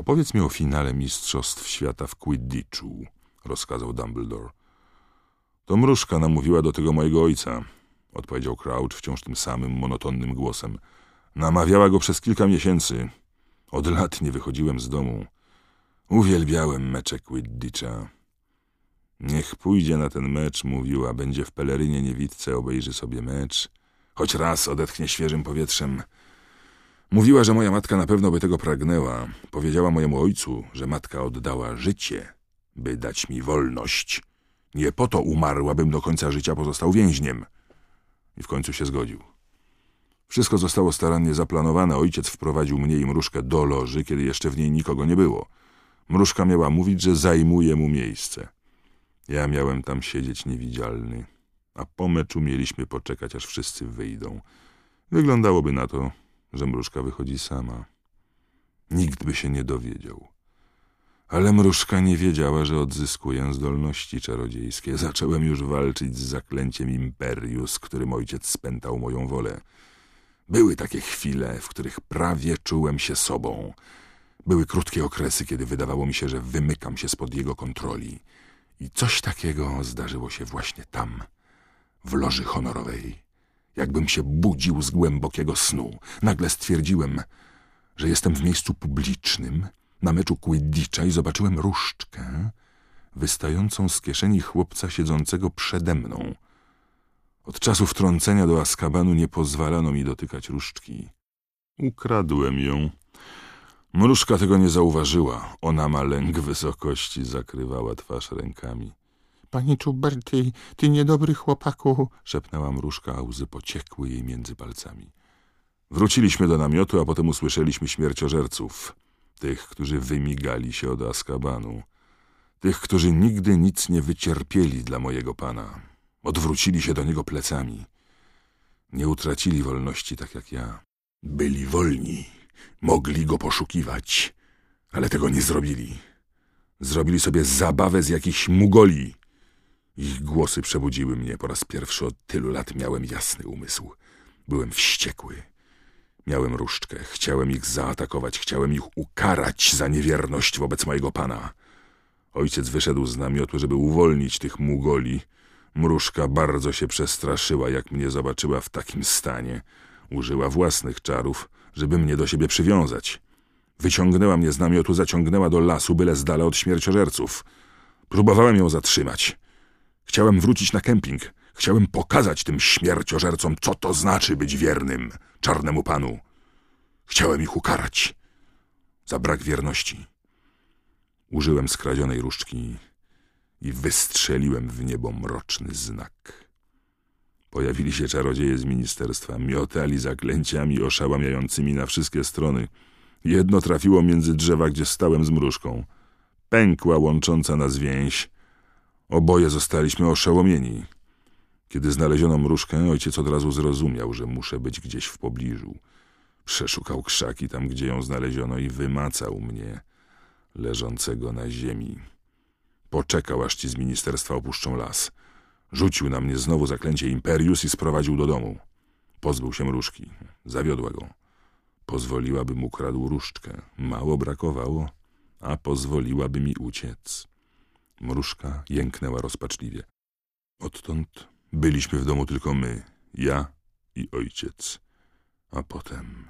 Opowiedz mi o finale Mistrzostw Świata w Quidditchu, rozkazał Dumbledore. To mrużka namówiła do tego mojego ojca, odpowiedział Crouch wciąż tym samym monotonnym głosem. Namawiała go przez kilka miesięcy. Od lat nie wychodziłem z domu. Uwielbiałem mecze Quidditcha. Niech pójdzie na ten mecz, mówiła, będzie w pelerynie niewidce, obejrzy sobie mecz. Choć raz odetchnie świeżym powietrzem. Mówiła, że moja matka na pewno by tego pragnęła. Powiedziała mojemu ojcu, że matka oddała życie, by dać mi wolność. Nie po to umarła, bym do końca życia pozostał więźniem. I w końcu się zgodził. Wszystko zostało starannie zaplanowane. Ojciec wprowadził mnie i mrużkę do loży, kiedy jeszcze w niej nikogo nie było. Mrużka miała mówić, że zajmuje mu miejsce. Ja miałem tam siedzieć niewidzialny, a po meczu mieliśmy poczekać, aż wszyscy wyjdą. Wyglądałoby na to, że mrużka wychodzi sama. Nikt by się nie dowiedział. Ale mrużka nie wiedziała, że odzyskuję zdolności czarodziejskie. Zacząłem już walczyć z zaklęciem Imperius, którym ojciec spętał moją wolę. Były takie chwile, w których prawie czułem się sobą. Były krótkie okresy, kiedy wydawało mi się, że wymykam się spod jego kontroli. I coś takiego zdarzyło się właśnie tam, w loży honorowej. Jakbym się budził z głębokiego snu. Nagle stwierdziłem, że jestem w miejscu publicznym, na meczu Quidditcha i zobaczyłem różdżkę wystającą z kieszeni chłopca siedzącego przede mną. Od czasu wtrącenia do Azkabanu nie pozwalano mi dotykać różdżki. Ukradłem ją. Mrużka tego nie zauważyła. Ona ma lęk wysokości, zakrywała twarz rękami. Panie Czuberty, ty niedobry chłopaku, szepnęła mrużka, a łzy pociekły jej między palcami. Wróciliśmy do namiotu, a potem usłyszeliśmy śmierciożerców. Tych, którzy wymigali się od Azkabanu. Tych, którzy nigdy nic nie wycierpieli dla mojego pana. Odwrócili się do niego plecami. Nie utracili wolności tak jak ja. Byli wolni. Mogli go poszukiwać. Ale tego nie zrobili. Zrobili sobie zabawę z jakichś mugoli. Ich głosy przebudziły mnie. Po raz pierwszy od tylu lat miałem jasny umysł. Byłem wściekły. Miałem różdżkę. Chciałem ich zaatakować. Chciałem ich ukarać za niewierność wobec mojego pana. Ojciec wyszedł z namiotu, żeby uwolnić tych mugoli. Mrużka bardzo się przestraszyła, jak mnie zobaczyła w takim stanie. Użyła własnych czarów, żeby mnie do siebie przywiązać. Wyciągnęła mnie z namiotu, zaciągnęła do lasu, byle z dala od śmierciożerców. Próbowałem ją zatrzymać. Chciałem wrócić na kemping. Chciałem pokazać tym śmierciożercom, co to znaczy być wiernym czarnemu panu. Chciałem ich ukarać za brak wierności. Użyłem skradzionej różdżki i wystrzeliłem w niebo mroczny znak. Pojawili się czarodzieje z ministerstwa, miotali zaklęciami oszałamiającymi na wszystkie strony. Jedno trafiło między drzewa, gdzie stałem z mrużką. Pękła łącząca nas więź. Oboje zostaliśmy oszołomieni. Kiedy znaleziono mrużkę, ojciec od razu zrozumiał, że muszę być gdzieś w pobliżu. Przeszukał krzaki tam, gdzie ją znaleziono i wymacał mnie, leżącego na ziemi. Poczekał, aż ci z ministerstwa opuszczą las. Rzucił na mnie znowu zaklęcie Imperius i sprowadził do domu. Pozbył się mrużki. Zawiodła go. Pozwoliła, bym ukradł różdżkę. Mało brakowało, a pozwoliłaby mi uciec. Mrużka jęknęła rozpaczliwie. Odtąd byliśmy w domu tylko my, ja i ojciec. A potem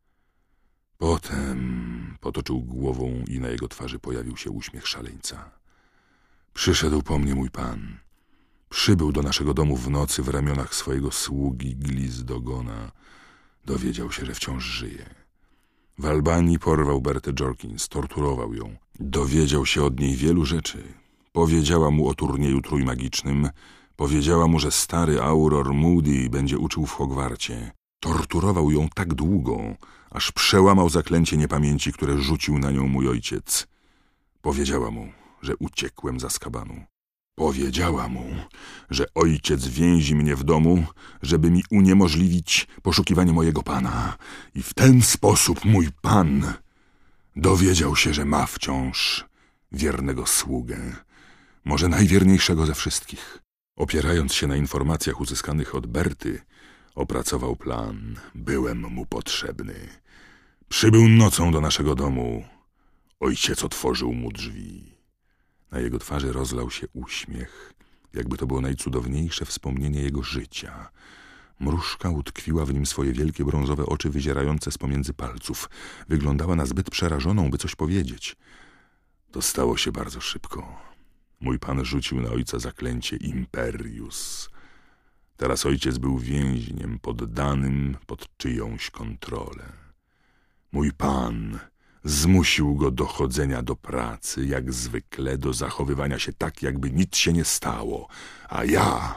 potoczył głową i na jego twarzy pojawił się uśmiech szaleńca. Przyszedł po mnie mój pan. Przybył do naszego domu w nocy w ramionach swojego sługi Glizdogona. Dowiedział się, że wciąż żyje. W Albanii porwał Bertę Jorkins, torturował ją. Dowiedział się od niej wielu rzeczy. Powiedziała mu o turnieju trójmagicznym. Powiedziała mu, że stary Auror Moody będzie uczył w Hogwarcie. Torturował ją tak długo, aż przełamał zaklęcie niepamięci, które rzucił na nią mój ojciec. Powiedziała mu, że uciekłem z Azkabanu. Powiedziała mu, że ojciec więzi mnie w domu, żeby mi uniemożliwić poszukiwanie mojego pana. I w ten sposób mój pan dowiedział się, że ma wciąż wiernego sługę, może najwierniejszego ze wszystkich. Opierając się na informacjach uzyskanych od Berty, opracował plan. Byłem mu potrzebny. Przybył nocą do naszego domu. Ojciec otworzył mu drzwi. Na jego twarzy rozlał się uśmiech, jakby to było najcudowniejsze wspomnienie jego życia. Mrużka utkwiła w nim swoje wielkie brązowe oczy wyzierające z pomiędzy palców. Wyglądała na zbyt przerażoną, by coś powiedzieć. To stało się bardzo szybko. Mój pan rzucił na ojca zaklęcie Imperius. Teraz ojciec był więźniem poddanym pod czyjąś kontrolę. Mój pan zmusił go do chodzenia do pracy, jak zwykle, do zachowywania się tak, jakby nic się nie stało, a ja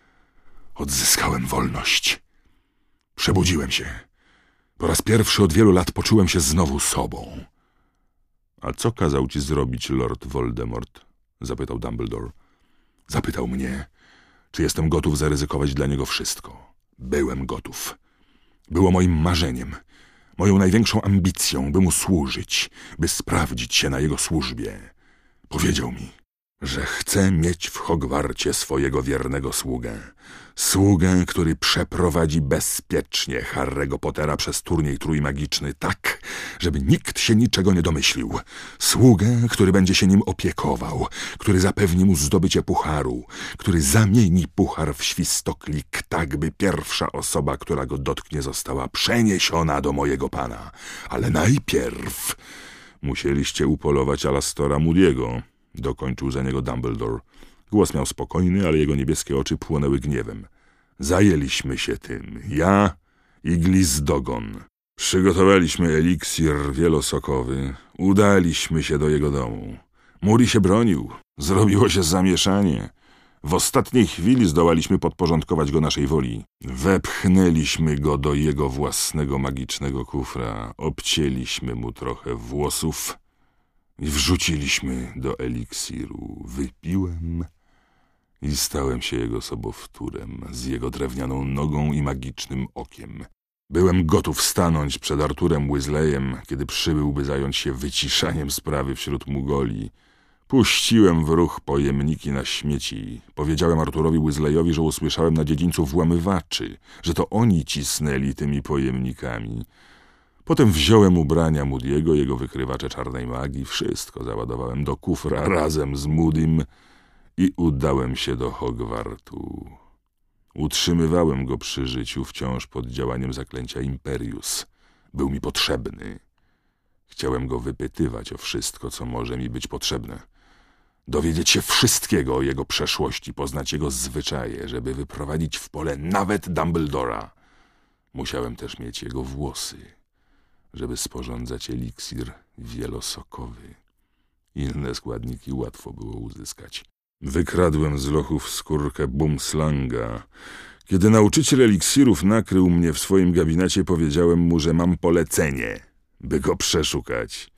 odzyskałem wolność. Przebudziłem się. Po raz pierwszy od wielu lat poczułem się znowu sobą. A co kazał ci zrobić Lord Voldemort? Zapytał Dumbledore. Zapytał mnie, czy jestem gotów zaryzykować dla niego wszystko. Byłem gotów. Było moim marzeniem, moją największą ambicją, by mu służyć, by sprawdzić się na jego służbie. Powiedział mi, że chce mieć w Hogwarcie swojego wiernego sługę. Sługę, który przeprowadzi bezpiecznie Harry'ego Pottera przez turniej trójmagiczny tak, żeby nikt się niczego nie domyślił. Sługę, który będzie się nim opiekował, który zapewni mu zdobycie pucharu, który zamieni puchar w świstoklik, tak by pierwsza osoba, która go dotknie, została przeniesiona do mojego pana. Ale najpierw musieliście upolować Alastora Moody'ego, dokończył za niego Dumbledore. Głos miał spokojny, ale jego niebieskie oczy płonęły gniewem. Zajęliśmy się tym, ja i Glizdogon. Przygotowaliśmy eliksir wielosokowy, udaliśmy się do jego domu. Moody się bronił, zrobiło się zamieszanie. W ostatniej chwili zdołaliśmy podporządkować go naszej woli. Wepchnęliśmy go do jego własnego magicznego kufra, obcięliśmy mu trochę włosów i wrzuciliśmy do eliksiru. Wypiłem i stałem się jego sobowtórem, z jego drewnianą nogą i magicznym okiem. Byłem gotów stanąć przed Arturem Weasleyem, kiedy przybył, by zająć się wyciszaniem sprawy wśród Mugoli. Puściłem w ruch pojemniki na śmieci. Powiedziałem Arturowi Weasleyowi, że usłyszałem na dziedzińcu włamywaczy, że to oni cisnęli tymi pojemnikami. Potem wziąłem ubrania Moody'ego, jego wykrywacze czarnej magii, wszystko załadowałem do kufra razem z Moodym i udałem się do Hogwartu. Utrzymywałem go przy życiu wciąż pod działaniem zaklęcia Imperius. Był mi potrzebny. Chciałem go wypytywać o wszystko, co może mi być potrzebne. Dowiedzieć się wszystkiego o jego przeszłości, poznać jego zwyczaje, żeby wyprowadzić w pole nawet Dumbledora. Musiałem też mieć jego włosy, żeby sporządzać eliksir wielosokowy. Inne składniki łatwo było uzyskać. Wykradłem z lochów skórkę Bumslanga. Kiedy nauczyciel eliksirów nakrył mnie w swoim gabinecie, powiedziałem mu, że mam polecenie, by go przeszukać.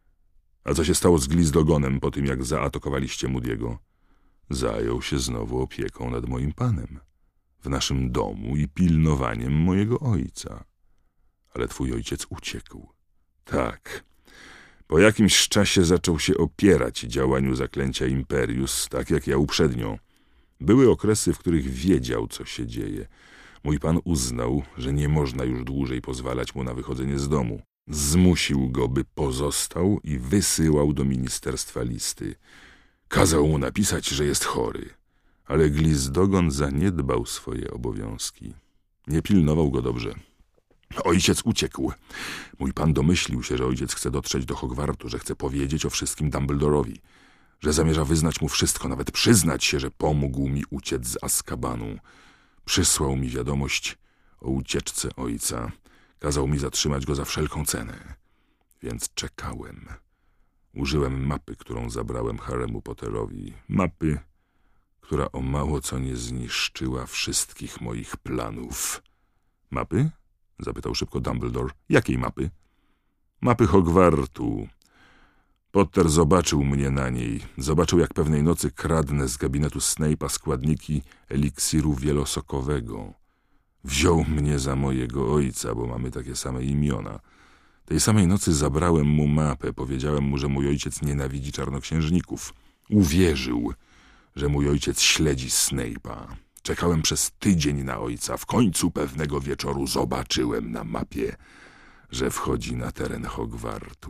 A co się stało z Glizdogonem po tym, jak zaatakowaliście Moody'ego? Zajął się znowu opieką nad moim panem, w naszym domu i pilnowaniem mojego ojca. Ale twój ojciec uciekł. Tak. Po jakimś czasie zaczął się opierać działaniu zaklęcia Imperius, tak jak ja uprzednio. Były okresy, w których wiedział, co się dzieje. Mój pan uznał, że nie można już dłużej pozwalać mu na wychodzenie z domu. Zmusił go, by pozostał i wysyłał do ministerstwa listy. Kazał mu napisać, że jest chory. Ale Glizdogon zaniedbał swoje obowiązki. Nie pilnował go dobrze. Ojciec uciekł. Mój pan domyślił się, że ojciec chce dotrzeć do Hogwartu, że chce powiedzieć o wszystkim Dumbledorowi, że zamierza wyznać mu wszystko, nawet przyznać się, że pomógł mi uciec z Azkabanu. Przysłał mi wiadomość o ucieczce ojca. Kazał mi zatrzymać go za wszelką cenę. Więc czekałem. Użyłem mapy, którą zabrałem Harry'emu Potterowi. Mapy, która o mało co nie zniszczyła wszystkich moich planów. Mapy? Zapytał szybko Dumbledore. Jakiej mapy? Mapy Hogwartu. Potter zobaczył mnie na niej. Zobaczył, jak pewnej nocy kradnę z gabinetu Snape'a składniki eliksiru wielosokowego. Wziął mnie za mojego ojca, bo mamy takie same imiona. Tej samej nocy zabrałem mu mapę. Powiedziałem mu, że mój ojciec nienawidzi czarnoksiężników. Uwierzył, że mój ojciec śledzi Snape'a. Czekałem przez tydzień na ojca. W końcu pewnego wieczoru zobaczyłem na mapie, że wchodzi na teren Hogwartu.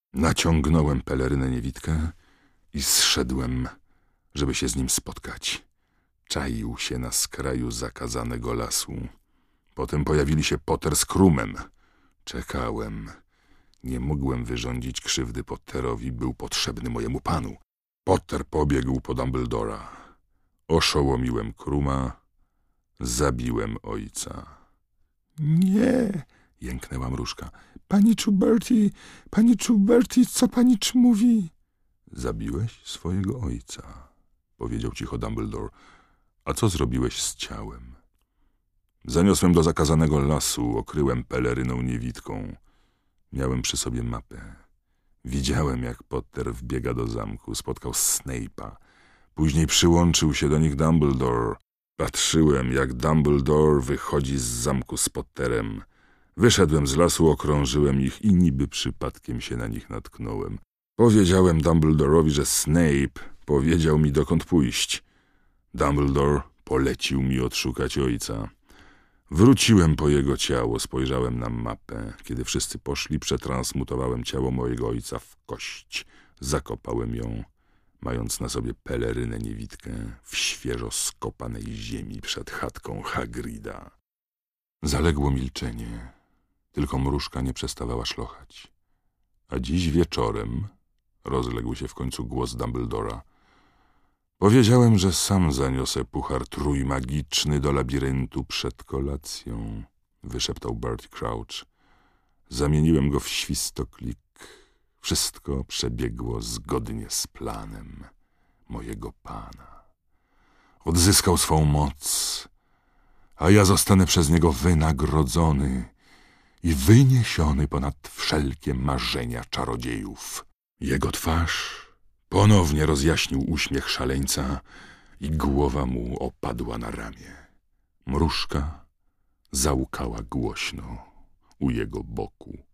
Naciągnąłem pelerynę niewidkę i zszedłem, żeby się z nim spotkać. Czaił się na skraju zakazanego lasu. Potem pojawili się Potter z Krumem. Czekałem. Nie mogłem wyrządzić krzywdy Potterowi, był potrzebny mojemu panu. Potter pobiegł po Dumbledora. Oszołomiłem Kruma, zabiłem ojca. Nie, jęknęła mrużka. Pani Bertie, co panicz mówi? Zabiłeś swojego ojca, powiedział cicho Dumbledore. A co zrobiłeś z ciałem? Zaniosłem do zakazanego lasu, okryłem peleryną niewidką. Miałem przy sobie mapę. Widziałem, jak Potter wbiega do zamku, spotkał Snape'a. Później przyłączył się do nich Dumbledore. Patrzyłem, jak Dumbledore wychodzi z zamku z Potterem. Wyszedłem z lasu, okrążyłem ich i niby przypadkiem się na nich natknąłem. Powiedziałem Dumbledorowi, że Snape powiedział mi, dokąd pójść. Dumbledore polecił mi odszukać ojca. Wróciłem po jego ciało, spojrzałem na mapę. Kiedy wszyscy poszli, przetransmutowałem ciało mojego ojca w kość. Zakopałem ją, mając na sobie pelerynę niewidkę w świeżo skopanej ziemi przed chatką Hagrida. Zaległo milczenie. Tylko mrużka nie przestawała szlochać. A dziś wieczorem rozległ się w końcu głos Dumbledora. Powiedziałem, że sam zaniosę puchar trójmagiczny do labiryntu przed kolacją, wyszeptał Barty Crouch. Zamieniłem go w świstoklik. Wszystko przebiegło zgodnie z planem mojego pana. Odzyskał swą moc, a ja zostanę przez niego wynagrodzony i wyniesiony ponad wszelkie marzenia czarodziejów. Jego twarz ponownie rozjaśnił uśmiech szaleńca i głowa mu opadła na ramię. Mrużka załkała głośno u jego boku.